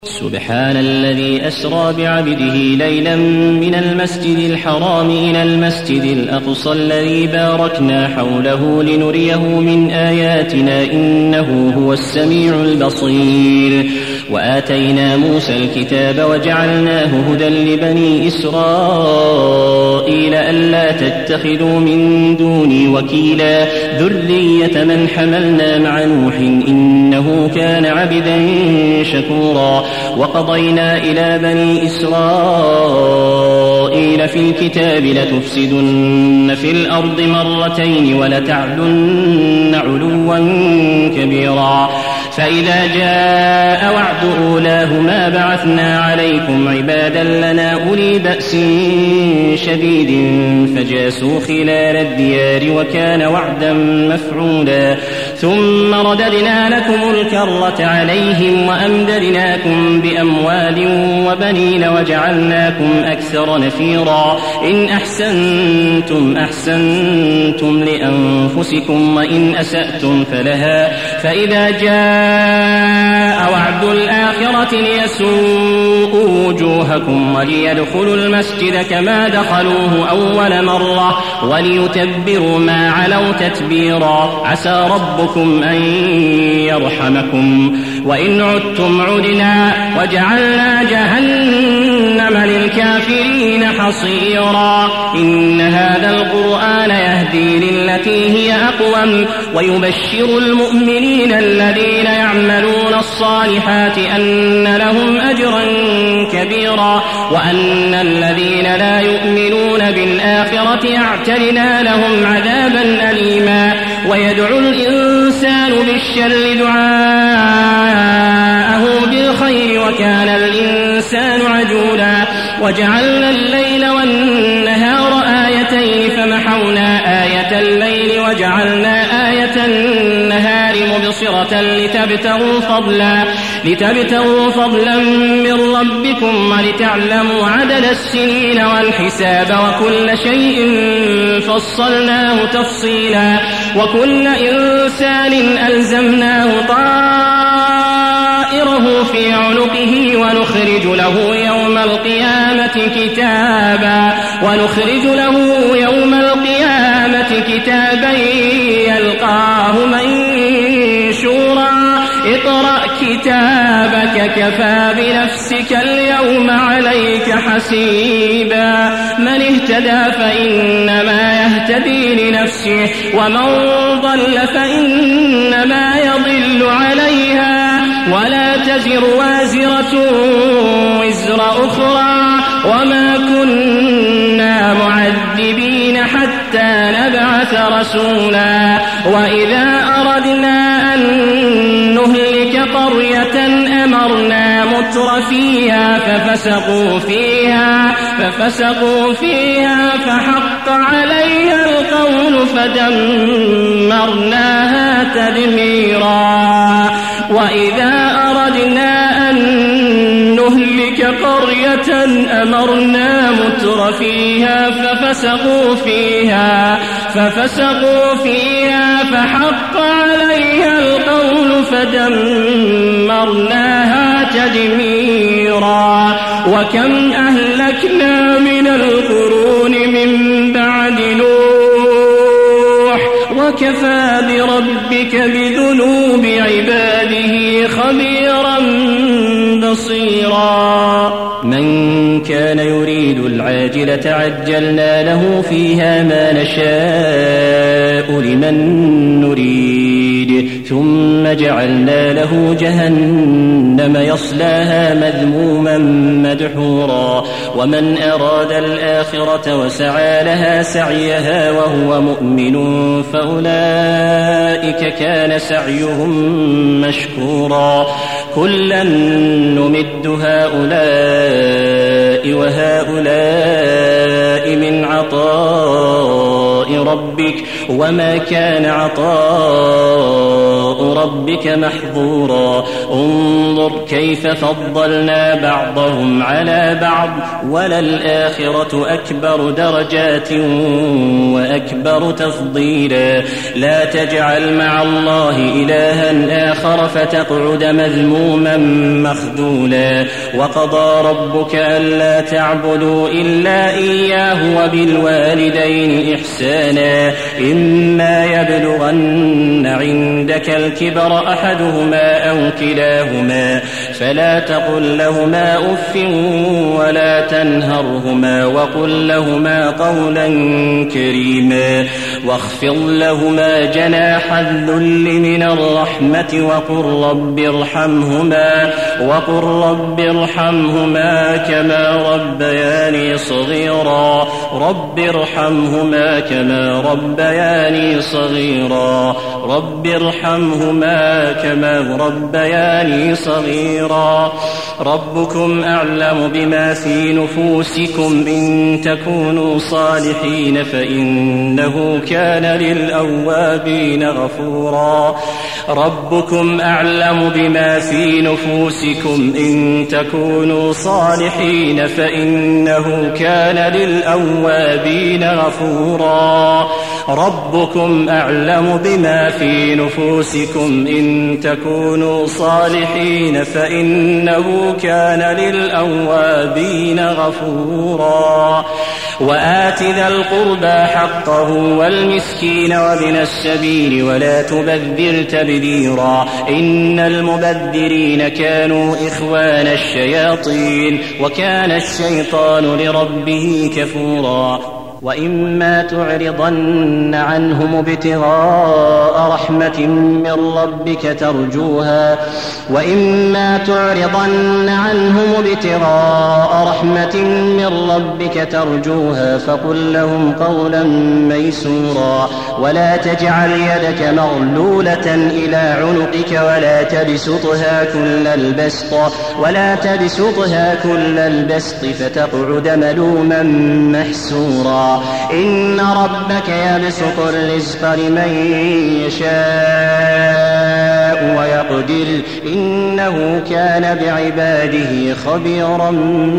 سبحان الذي أسرى بعبده ليلا من المسجد الحرام إلى المسجد الأقصى الذي باركنا حوله لنريه من آياتنا إنه هو السميع البصير. وآتينا موسى الكتاب وجعلناه هدى لبني إسرائيل ألا تتخذوا من دوني وكيلا ذرية من حملنا مع نوح إنه كان عبدا شكورا. وقضينا إلى بني إسرائيل في الكتاب لتفسدن في الأرض مرتين ولتعلن علوا كبيرا. فإذا جاء وعد أولاهما بعثنا عليكم عبادا لنا أولي بأس شديد فجاسوا خلال الديار وكان وعدا مفعولا. ثم رددنا لكم الكرة عليهم وأمددناكم بأموال وبنين وجعلناكم أكثر نفيرا. إن أحسنتم أحسنتم لأنفسكم وإن أسأتم فلها. فإذا جاء وعد الآخرة ليسوءوا وجوهكم وليدخلوا المسجد كما دخلوه أول مرة وليتبروا ما علوا تتبيرا. عسى ربكم أن يرحمكم وإن عدتم عدنا وجعلنا جهنم للكافرين حصيرا. إن هذا القرآن يهدي للتي هي أقوم ويبشر المؤمنين الذين يعملون الصالحات أن لهم أجرا كبيرا وأن الذين لا يؤمنون بالآخرة اعتدنا لهم عذابا أليما. ويدعو الإنسان بالشر دعاءه بالخير وكان الإنسان عجولا. وجعلنا الليل والنهار آيتين فمحونا آية الليل وجعلنا آية النهار مبصرة لتبتغوا فضلا من ربكم ولتعلموا عدد السنين والحساب وكل شيء فصلناه تفصيلا. وكل إنسان ألزمناه طائره في عنقه ونخرج له يوم القيامة كتابا يلقاه منشورا. اقرأ كتابك كفى بنفسك اليوم عليك حسيبا. من اهتدى فإنما يهتدي لنفسه ومن ضل فإنما يضل عليها ولا تزر وازرة وزر أخرى وما كنا معذبين حتى نبعث رسولا. وإذا أردنا أن نهلك قرية أمرنا متر فيها ففسقوا فيها فحق عليها القول فدمرناها تدميرا. وإذا أردنا أن نهلك قرية أمرنا متر فيها ففسقوا فيها فحق عليها القول فدمرناها تدميرا. وكم أهلكنا من القرون من بعد نوح وكفى بربك بذنوب عباده خبيرا بصيرا. من كان يريد العاجلة عجلنا له فيها ما نشاء لمن نريد ثم جعلنا له جهنم يصلاها مذموما مدحورا. ومن أراد الآخرة وسعى لها سعيها وهو مؤمن فأولئك كان سعيهم مشكورا. كلا نمد هؤلاء وهؤلاء من عطاء ربك وما كان عطاء ربك محظورا انظر كيف فضلنا بعضهم على بعض وللآخرة أكبر درجات وأكبر تفضيلا لا تجعل مع الله إلها آخر فتقعد مذموما مخذولا وقضى ربك ألا تعبدوا إلا إياه وبالوالدين إحسانا إما يبلغن عندك الكبر أحدهما أو كلاهما فلا تقل لهما أف ولا تنهرهما وقل لهما قولا كريما واخفض لهما جناح الذل من الرحمة وقل رب ارحمهما كما ربياني صغيرا رب ارحمهما كما ربياني صغيرا رب ارحمهما كما ربياني صغيرا ربكم أعلم بما في نفوسكم إن تكونوا صالحين فإنه كان للأوابين غفورا ربكم أعلم بما في نفوسكم إن تكونوا صالحين فإنه كان للأوابين غفورا ربكم أعلم بما في نفوسكم إن تكونوا صالحين فإنه كان للأوابين غفورا وآت ذا القربى حقه والمسكين وابن السبيل ولا تبذر تبذيرا إن المبذرين كانوا إخوان الشياطين وكان الشيطان لربه كفورا وإما تعرضن عنهم ابتغاء رحمة من ربك ترجوها فقل لهم قولا ميسورا ولا تجعل يدك مغلولة إلى عنقك ولا تبسطها كل البسط فتقعد ملوما محسورا إن ربك يبسط الرزق لمن يشاء ويقدر إنه كان بعباده خبيرا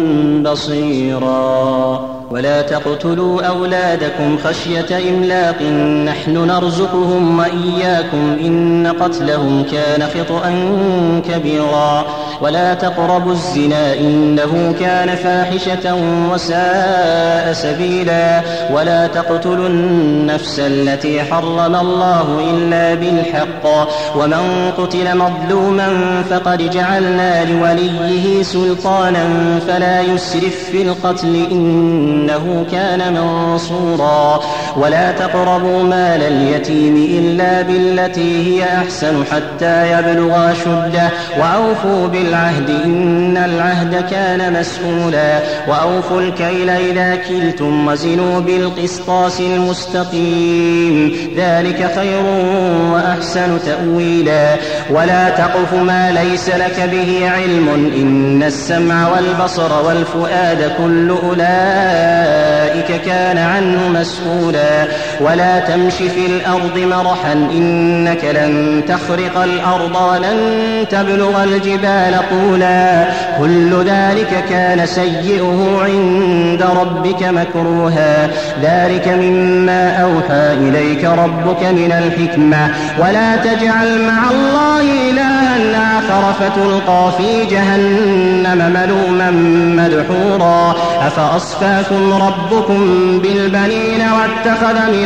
بصيرا ولا تقتلوا أولادكم خشية إملاق نحن نرزقهم وإياكم إن قتلهم كان خطأ كبيرا ولا تقربوا الزنا إنه كان فاحشة وساء سبيلا ولا تقتلوا النفس التي حرم الله إلا بالحق ومن قتل مظلوما فقد جعلنا لوليه سلطانا فلا يسرف في القتل إنه كان منصورا ولا تقربوا مال اليتيم إلا بالتي هي أحسن حتى يبلغ أشده وأوفوا بالعهد إن العهد كان مسؤولا وأوفوا الكيل إذا كلتم وزنوا بالقسطاس المستقيم ذلك خير وأحسن تأويلا ولا تقف ما ليس لك به علم إن السمع والبصر والفؤاد كل أولئك كان عنه مسؤولا ولا تمش في الأرض مرحا إنك لن تخرق الأرض ولن تبلغ الجبال طولا كل ذلك كان سيئه عند ربك مكروها ذلك مما أوحى إليك ربك من الحكمة ولا تجعل مع الله إلها آخر فتلقى في جهنم ملوما مدحورا أفأصفاكم ربكم بالبنين واتخذ من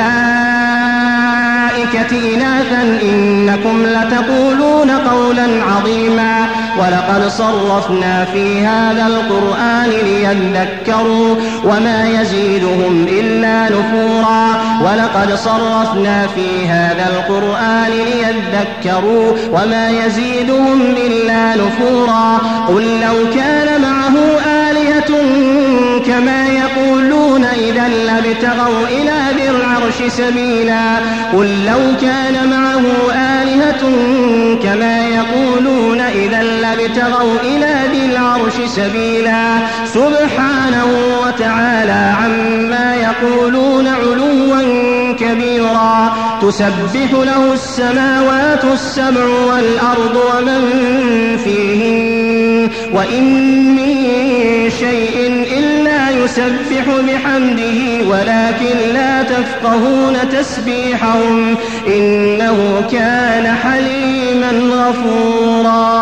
الملائكة إناثا إنكم لتقولون قولا عظيما ولقد صرفنا في هذا القرآن ليذكروا وما يزيدهم إلا نفورا ولقد صرفنا في هذا القرآن ليذكروا وما يزيدهم إلا نفورا قل لو كان معه آلهة كما يقولون إذا لابتغوا إلى ذي العرش سبيلا قل لو كان معه آلهة كما يقولون إذا لابتغوا إلى ذي العرش سبيلا سبحانه وتعالى عما يقولون علوا كبيرا تسبح له السماوات السبع والأرض ومن فيهن وإن من شيء إلا يسبح بحمده ولكن لا تفقهون تسبيحهم إنه كان حليما غفورا.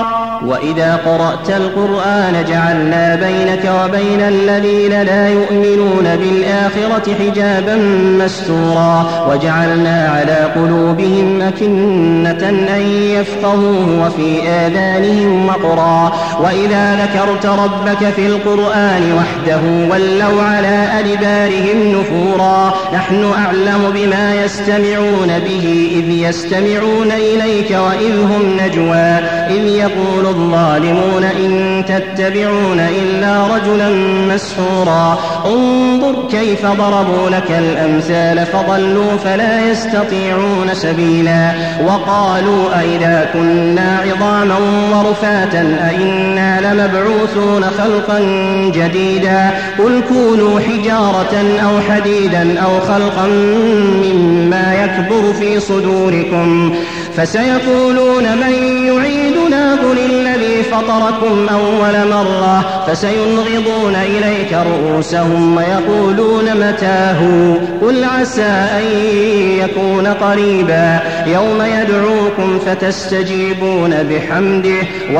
وإذا قرأت القرآن جعلنا بينك وبين الذين لا يؤمنون بالآخرة حجابا مستورا وجعلنا على قلوبهم أكنة أن يفقهوه وفي آذانهم وقرا وإذا ذكرت ربك في القرآن وحده ولوا على أدبارهم نفورا. نحن أعلم بما يستمعون به إذ يستمعون إليك وإذ هم نجوى إذ يقول الظالمون إن تتبعون إلا رجلا مسحورا. انظر كيف ضربوا لك الأمثال فضلوا فلا يستطيعون سبيلا. وقالوا أئذا كنا عظاما ورفاتا أئنا لمبعوثون خلقا جديدا قل كونوا حجارة أو حديدا أو خلقا مما يكبر في صدوركم فسيقولون من يعيدنا قل الذي فطركم أول مرة فسينغضون إليك رؤوسهم ويقولون متاه قل عسى أن يكون قريبا يوم يدعوكم فتستجيبون بحمده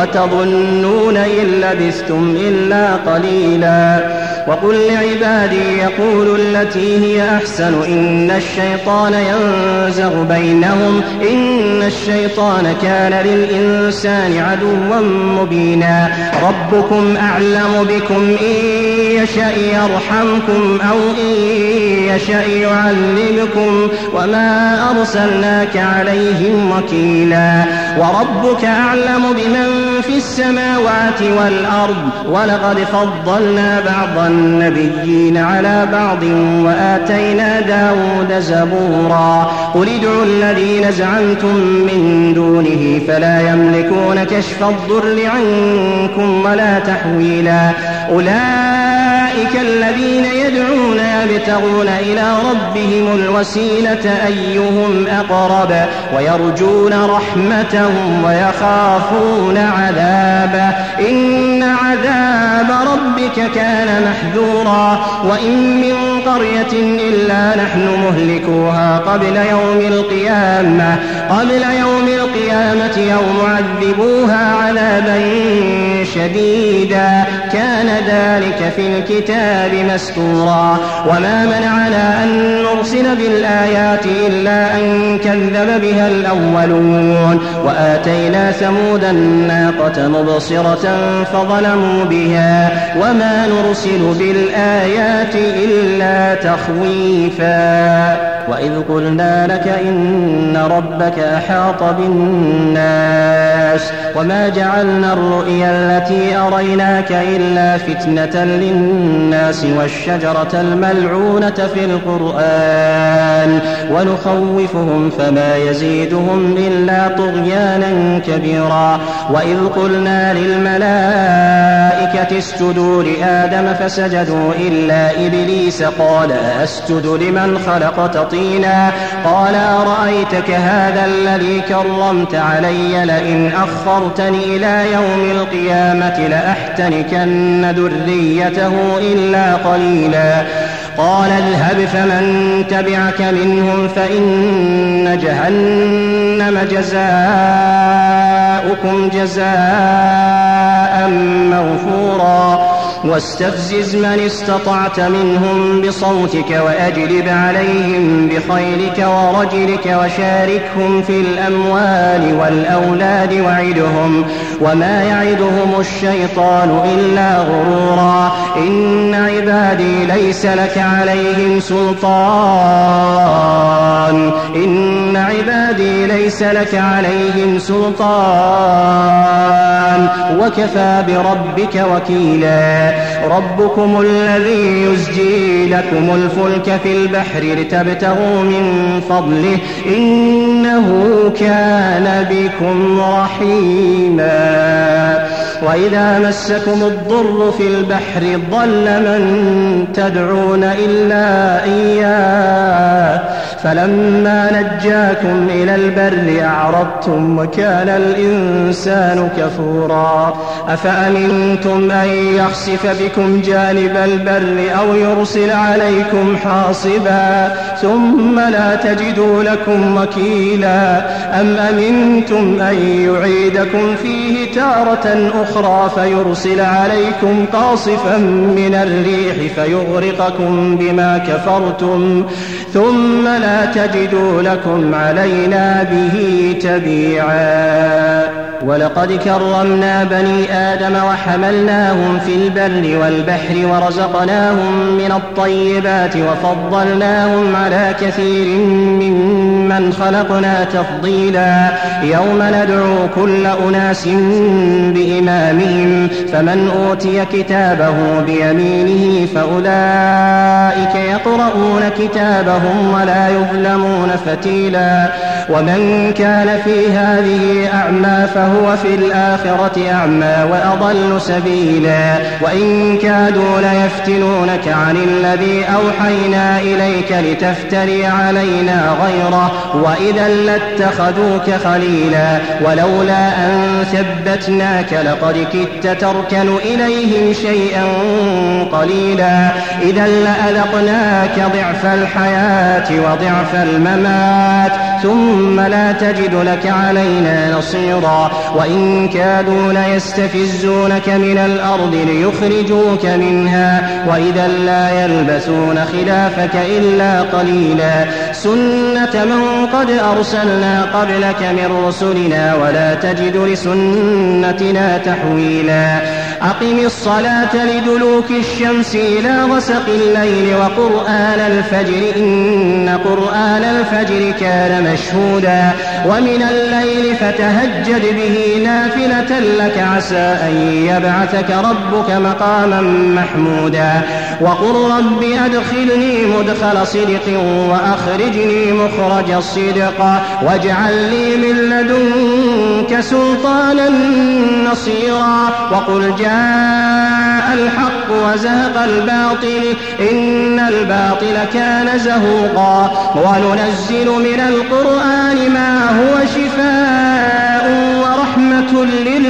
وتظنون إن لبثتم إلا قليلا. وقل لعبادي يقولوا التي هي أحسن إن الشيطان ينزغ بينهم إن الشيطان كان للإنسان عدوا مبينا. ربكم أعلم بكم إن يشأ يرحمكم أو إن يشأ يعذبكم وما أرسلناك عليهم وكيلا. وربك أعلم بمن في السماوات والأرض ولقد فضلنا بعض النبيين على بعض وآتينا داود زبورا. قل ادعوا الذين زعمتم من دونه فلا يملكون كشف الضر عنكم ولا تحويلا. أولئك الذين يدعون يبتغون إلى ربهم الوسيلة أيهم أقرب ويرجون رحمتهم ويخافون عذابه إن عذاب ربك كان محذورا. وإن من قرية إلا نحن مهلكوها قبل يوم القيامة أو معذبوها عذابا شديدا كان ذلك في الكتاب مسطورا. وما منعنا أن نرسل بالآيات إلا أن كذب بها الأولون وآتينا ثمود الناقة مبصرة فظلموا بها وما نرسل بالآيات إلا تخويفا. وإذ قلنا لك إن ربك أحاط بالناس وما جعلنا الرؤيا التي أريناك إلا فتنة للناس والشجرة الملعونة في القرآن ونخوفهم فما يزيدهم إلا طغيانا كبيرا. وإذ قلنا للملائكة اسجدوا لآدم فسجدوا إلا إبليس قال أسجد لمن خلقت طينا قال أرأيتك هذا الذي كرمت علي لئن أخرتني إلى يوم القيامة لأحتنكن ذريته إلا قليلا. قال اذهب فمن تبعك منهم فإن جهنم جزاؤكم جزاء موفورا. واستفزز من استطعت منهم بصوتك وأجلب عليهم بخيلك ورجلك وشاركهم في الأموال والأولاد وعدهم وما يعدهم الشيطان إلا غرورا. إن عبادي ليس لك عليهم سلطان وكفى بربك وكيلا. ربكم الذي يزجي لكم الفلك في البحر لتبتغوا من فضله إنه كان بكم رحيما. وإذا مسكم الضر في البحر ضل من تدعون إلا إياه فلما نجاكم إلى البر أعرضتم وكان الإنسان كفورا أفأمنتم أن يخسف بكم جانب البر أو يرسل عليكم حاصبا ثم لا تجدوا لكم وكيلا أم أمنتم أن يعيدكم فيه تارة أخرى فيرسل عليكم قاصفا من الريح فيغرقكم بما كفرتم ثم لا تجدوا لكم علينا به تبيعا ولقد كرمنا بني آدم وحملناهم في البر والبحر ورزقناهم من الطيبات وفضلناهم على كثير ممن خلقنا تفضيلا يوم ندعو كل أناس بإمامهم فمن أوتي كتابه بيمينه فأولئك يقرؤون كتابهم ولا يظلمون فتيلا ومن كان في هذه أعمى فهو في الآخرة أعمى وأضل سبيلا وإن كادوا ليفتنونك عن الذي أوحينا إليك لتفتري علينا غيره وإذا لاتخذوك خليلا ولولا أن ثبتناك لقد كدت تركن إليهم شيئا قليلا إذا لأذقناك ضعف الحياة وضعف الممات ثم لا تجد لك علينا نصيرا وإن كادوا ليستفزونك من الأرض ليخرجوك منها وإذا لا يلبثون خلافك إلا قليلا سنة من قد أرسلنا قبلك من رسلنا ولا تجد لسنتنا تحويلا أقم الصلاة لدلوك الشمس إلى غسق الليل وقرآن الفجر إن قرآن الفجر كان مشهودا ومن الليل فتهجد به نافلة لك عسى أن يبعثك ربك مقاما محمودا وقل رب أدخلني مدخل صدق وأخرجني مخرج صدق واجعل لي من لدنك سلطانا نصيرا وقل جاء الحق وزهق الباطل إن الباطل كان زهوقا وننزل من القرآن ما هو شفاء ورحمة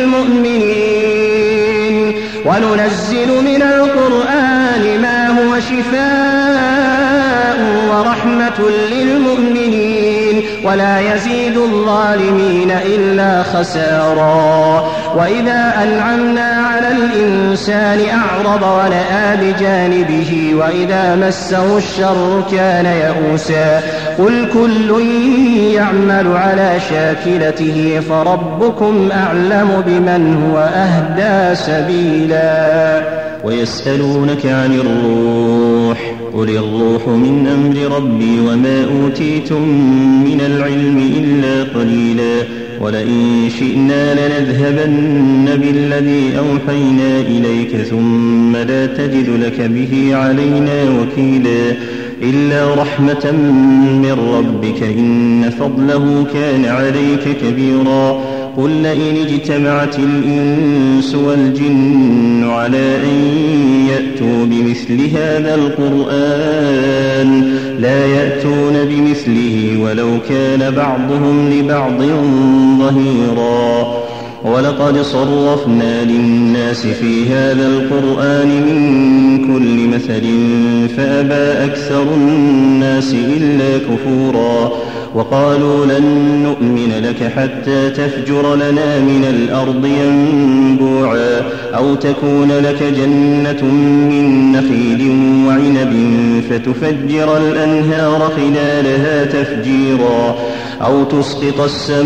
للمؤمنين ولا يزيد الظالمين إلا خسارا وإذا أنعمنا على الإنسان أعرض ونأى بجانبه وإذا مسه الشر كان يئوسا قل كل يعمل على شاكلته فربكم أعلم بمن هو أهدى سبيلا ويسألونك عن الروح قل الروح من أمر ربي وما أوتيتم من العلم إلا قليلا ولئن شئنا لنذهبن بالذي أوحينا إليك ثم لا تجد لك به علينا وكيلا إلا رحمة من ربك إن فضله كان عليك كبيرا قل لئن اجتمعت الإنس والجن على أن يأتوا بمثل هذا القرآن لا يأتون بمثله ولو كان بعضهم لبعض ظهيرا ولقد صرفنا للناس في هذا القرآن من كل مثل فأبى أكثر الناس إلا كفورا وقالوا لن نؤمن لك حتى تفجر لنا من الأرض ينبوعا أو تكون لك جنة من نخيل وعنب فتفجر الأنهار خلالها تفجيرا أو تسقط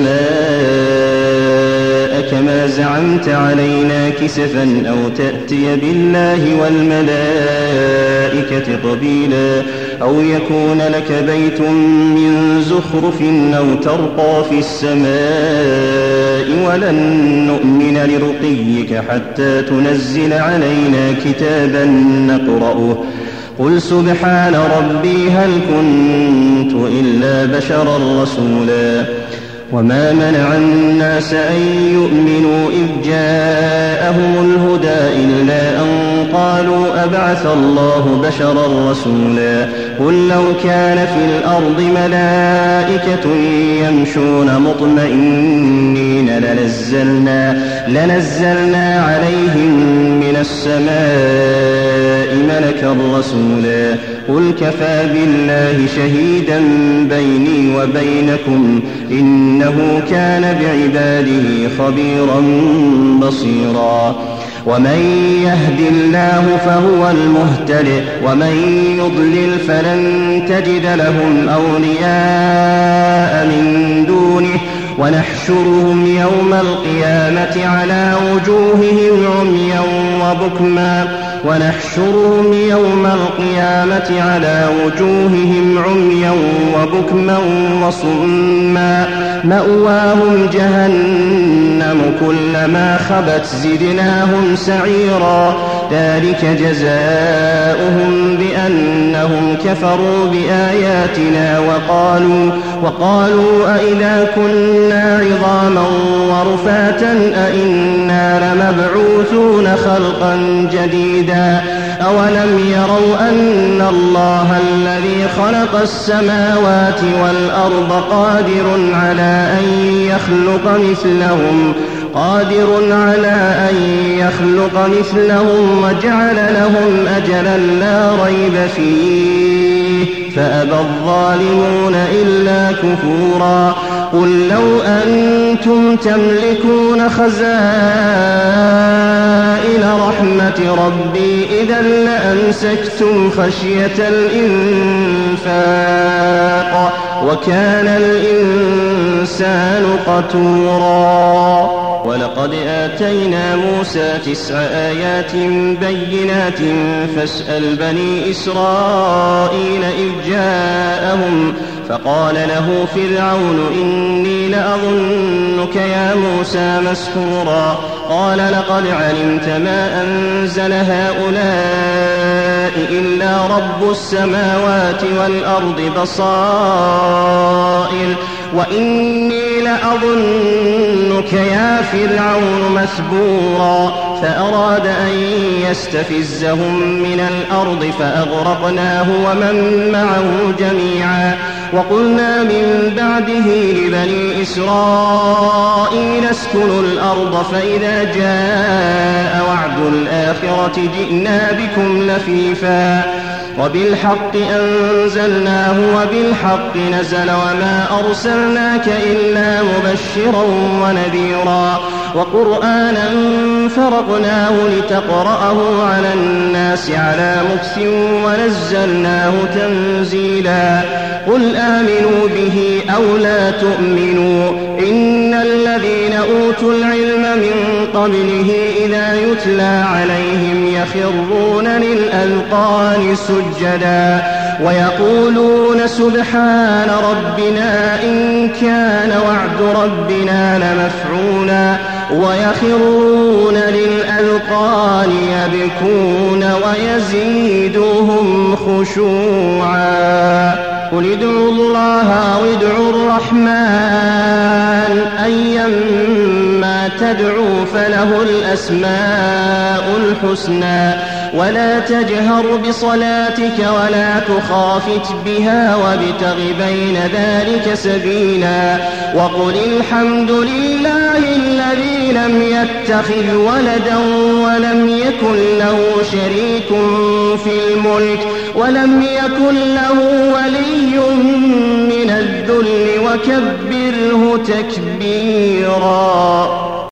السماء كما زعمت علينا كسفا أو تأتي بالله والملائكة قبيلا أو يكون لك بيت من زخرف أو ترقى في السماء ولن نؤمن لرقيك حتى تنزل علينا كتابا نقرأه قل سبحان ربي هل كنت إلا بشرا رسولا وما منع الناس أن يؤمنوا إذ جاءهم الهدى إلا أن قالوا أبعث الله بشرا رسولا قل لو كان في الأرض ملائكة يمشون مطمئنين لنزلنا عليهم من السماء ملكا رسولا قل كفى بالله شهيدا بيني وبينكم إنه كان بعباده خبيرا بصيرا ومن يهد الله فهو المهتدي ومن يضلل فلن تجد لهم أولياء من دونه ونحشرهم يوم القيامة على وجوههم عميا وبكما وصما مأواهم جهنم كلما خبت زدناهم سعيرا ذلك جزاؤهم بأنهم كفروا بآياتنا وقالوا أئذا كنا عظاما ورفاتا أئنا لمبعوثون خلقا جديدا أولم يروا أن الله الذي خلق السماوات والأرض قادر على أن يخلق مثلهم وجعل لهم أجلا لا ريب فيه فأبى الظالمون إلا كفورا قل لو أنتم تملكون خزائن رحمة ربي إذا لأمسكتم خشية الإنفاق وكان الإنسان قتورا ولقد آتينا موسى 9 آيات بينات فاسأل بني إسرائيل إذ جاءهم فقال له فرعون إني لأظنك يا موسى مسحورا قال لقد علمت ما أنزل هؤلاء إلا رب السماوات والأرض بصائر وإني لأظنك يا فرعون مثبورا فأراد أن يستفزهم من الأرض فأغرقناه ومن معه جميعا وقلنا من بعده لبني إسرائيل اسكنوا الأرض فإذا جاء وعد الآخرة جئنا بكم لفيفا وبالحق أنزلناه وبالحق نزل وما أرسلناك إلا مبشرا ونذيرا وقرآنا فرقناه لتقرأه على الناس على مكث ونزلناه تنزيلا قل آمنوا به أو لا تؤمنوا إن الذين أوتوا العلم من قبله إذا يتلى عليهم يخرون للأذقان سجدا ويقولون سبحان ربنا إن كان وعد ربنا لمفعولا ويخرون للأذقان يبكون ويزيدهم خشوعا قل ادعوا الله أو ادعوا الرحمن أيما تدعوا فله الأسماء الحسنى ولا تجهر بصلاتك ولا تخافت بها وابتغ بين ذلك سبيلا وقل الحمد لله الذي لم يتخذ ولدا ولم يكن له شريك في الملك ولم يكن له ولي من الذل وكبره تكبيرا.